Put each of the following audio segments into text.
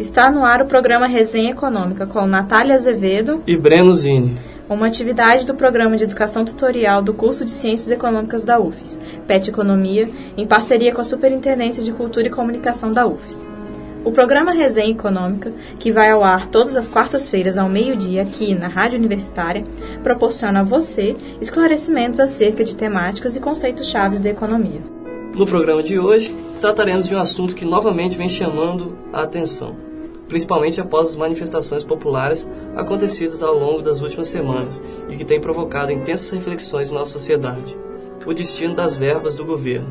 Está no ar o programa Resenha Econômica com Natália Azevedo e Breno Zini. Uma atividade do Programa de Educação Tutorial do curso de Ciências Econômicas da UFES, PET Economia, em parceria com a Superintendência de Cultura e Comunicação da UFES. O programa Resenha Econômica, que vai ao ar todas as quartas-feiras ao meio-dia aqui na Rádio Universitária, proporciona a você esclarecimentos acerca de temáticas e conceitos chaves da economia. No programa de hoje, trataremos de um assunto que novamente vem chamando a atenção, principalmente após as manifestações populares acontecidas ao longo das últimas semanas e que tem provocado intensas reflexões em nossa sociedade: o destino das verbas do governo.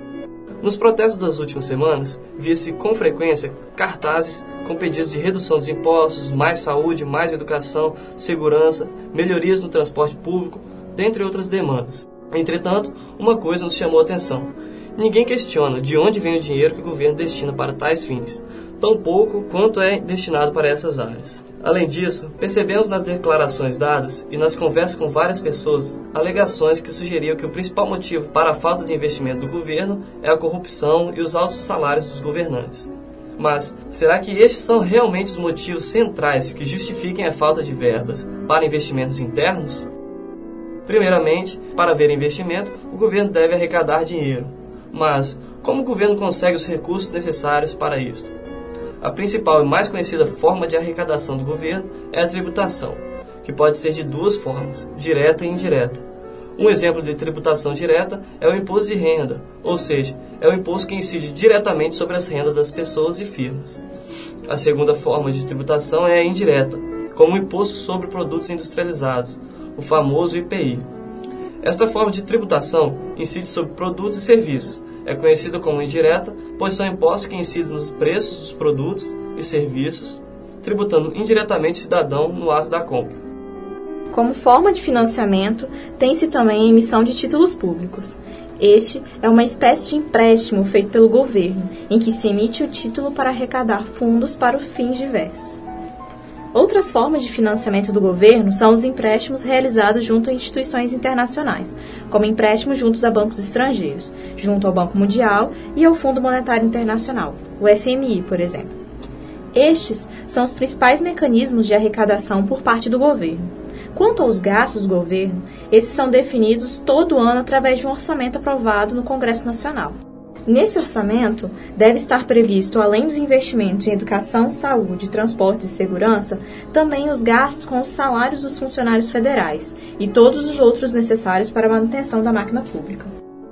Nos protestos das últimas semanas, via-se com frequência cartazes com pedidos de redução dos impostos, mais saúde, mais educação, segurança, melhorias no transporte público, dentre outras demandas. Entretanto, uma coisa nos chamou a atenção: ninguém questiona de onde vem o dinheiro que o governo destina para tais fins, tão pouco quanto é destinado para essas áreas. Além disso, percebemos nas declarações dadas e nas conversas com várias pessoas alegações que sugeriam que o principal motivo para a falta de investimento do governo é a corrupção e os altos salários dos governantes. Mas, será que estes são realmente os motivos centrais que justifiquem a falta de verbas para investimentos internos? Primeiramente, para haver investimento, o governo deve arrecadar dinheiro. Mas, como o governo consegue os recursos necessários para isto? A principal e mais conhecida forma de arrecadação do governo é a tributação, que pode ser de duas formas, direta e indireta. Um exemplo de tributação direta é o imposto de renda, ou seja, é o imposto que incide diretamente sobre as rendas das pessoas e firmas. A segunda forma de tributação é a indireta, como o imposto sobre produtos industrializados, o famoso IPI. Esta forma de tributação incide sobre produtos e serviços. É conhecida como indireta, pois são impostos que incidem nos preços dos produtos e serviços, tributando indiretamente o cidadão no ato da compra. Como forma de financiamento, tem-se também a emissão de títulos públicos. Este é uma espécie de empréstimo feito pelo governo, em que se emite o título para arrecadar fundos para fins diversos. Outras formas de financiamento do governo são os empréstimos realizados junto a instituições internacionais, como empréstimos juntos a bancos estrangeiros, junto ao Banco Mundial e ao Fundo Monetário Internacional, o FMI, por exemplo. Estes são os principais mecanismos de arrecadação por parte do governo. Quanto aos gastos do governo, esses são definidos todo ano através de um orçamento aprovado no Congresso Nacional. Nesse orçamento, deve estar previsto, além dos investimentos em educação, saúde, transportes e segurança, também os gastos com os salários dos funcionários federais e todos os outros necessários para a manutenção da máquina pública.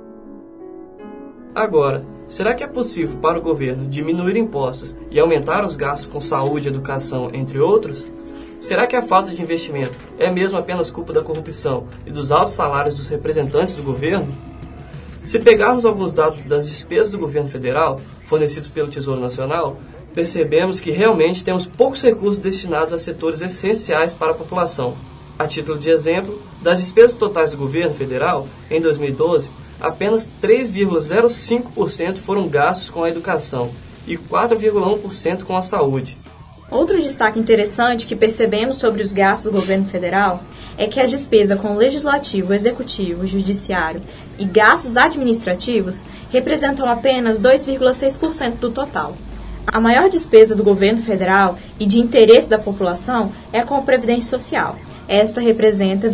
Agora, será que é possível para o governo diminuir impostos e aumentar os gastos com saúde, educação, entre outros? Será que a falta de investimento é mesmo apenas culpa da corrupção e dos altos salários dos representantes do governo? Se pegarmos alguns dados das despesas do governo federal, fornecidos pelo Tesouro Nacional, percebemos que realmente temos poucos recursos destinados a setores essenciais para a população. A título de exemplo, das despesas totais do governo federal, em 2012, apenas 3,05% foram gastos com a educação e 4,1% com a saúde. Outro destaque interessante que percebemos sobre os gastos do governo federal é que a despesa com o legislativo, executivo, judiciário e gastos administrativos representam apenas 2,6% do total. A maior despesa do governo federal e de interesse da população é com a Previdência Social. Esta representa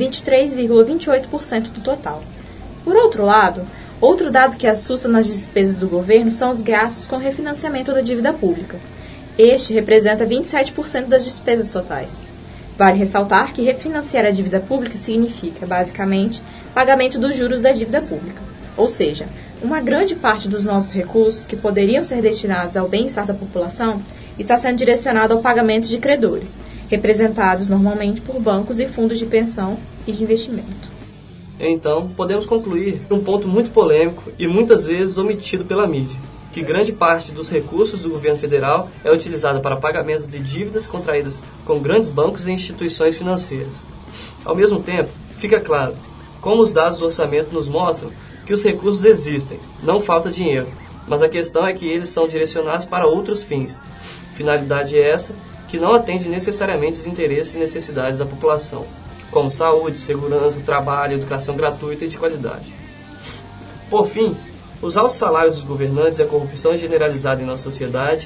23,28% do total. Por outro lado, outro dado que assusta nas despesas do governo são os gastos com refinanciamento da dívida pública. Este representa 27% das despesas totais. Vale ressaltar que refinanciar a dívida pública significa, basicamente, pagamento dos juros da dívida pública. Ou seja, uma grande parte dos nossos recursos que poderiam ser destinados ao bem-estar da população está sendo direcionado ao pagamento de credores, representados normalmente por bancos e fundos de pensão e de investimento. Então, podemos concluir um ponto muito polêmico e muitas vezes omitido pela mídia, que grande parte dos recursos do governo federal é utilizada para pagamentos de dívidas contraídas com grandes bancos e instituições financeiras. Ao mesmo tempo, fica claro, como os dados do orçamento nos mostram, que os recursos existem, não falta dinheiro, mas a questão é que eles são direcionados para outros fins. Finalidade essa que não atende necessariamente os interesses e necessidades da população, como saúde, segurança, trabalho, educação gratuita e de qualidade. Por fim, os altos salários dos governantes e a corrupção generalizada em nossa sociedade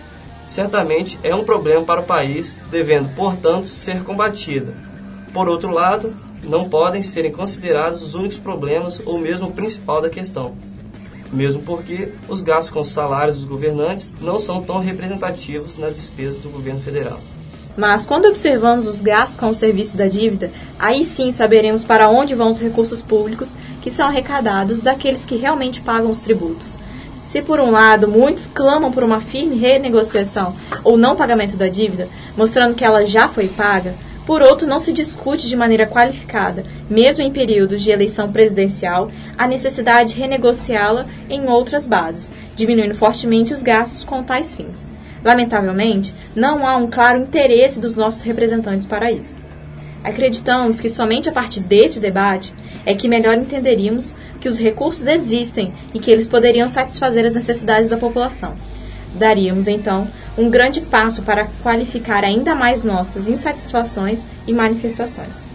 certamente é um problema para o país, devendo, portanto, ser combatida. Por outro lado, não podem serem considerados os únicos problemas ou mesmo o principal da questão, mesmo porque os gastos com os salários dos governantes não são tão representativos nas despesas do governo federal. Mas quando observamos os gastos com o serviço da dívida, aí sim saberemos para onde vão os recursos públicos que são arrecadados daqueles que realmente pagam os tributos. Se por um lado muitos clamam por uma firme renegociação ou não pagamento da dívida, mostrando que ela já foi paga, por outro não se discute de maneira qualificada, mesmo em períodos de eleição presidencial, a necessidade de renegociá-la em outras bases, diminuindo fortemente os gastos com tais fins. Lamentavelmente, não há um claro interesse dos nossos representantes para isso. Acreditamos que somente a partir deste debate é que melhor entenderíamos que os recursos existem e que eles poderiam satisfazer as necessidades da população. Daríamos, então, um grande passo para qualificar ainda mais nossas insatisfações e manifestações.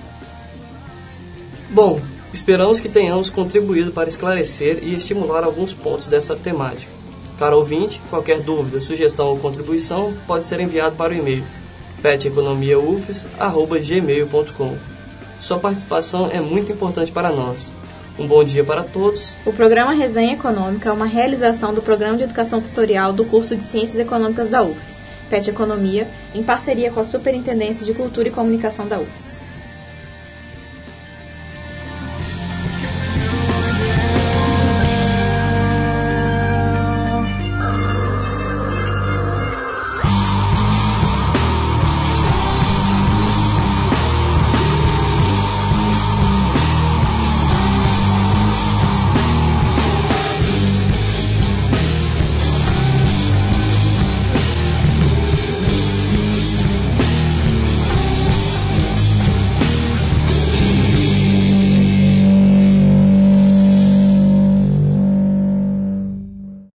Bom, esperamos que tenhamos contribuído para esclarecer e estimular alguns pontos dessa temática. Caro ouvinte, qualquer dúvida, sugestão ou contribuição pode ser enviado para o e-mail peteconomiaufes@gmail.com. Sua participação é muito importante para nós. Um bom dia para todos. O programa Resenha Econômica é uma realização do Programa de Educação Tutorial do curso de Ciências Econômicas da UFES, PET Economia, em parceria com a Superintendência de Cultura e Comunicação da UFES.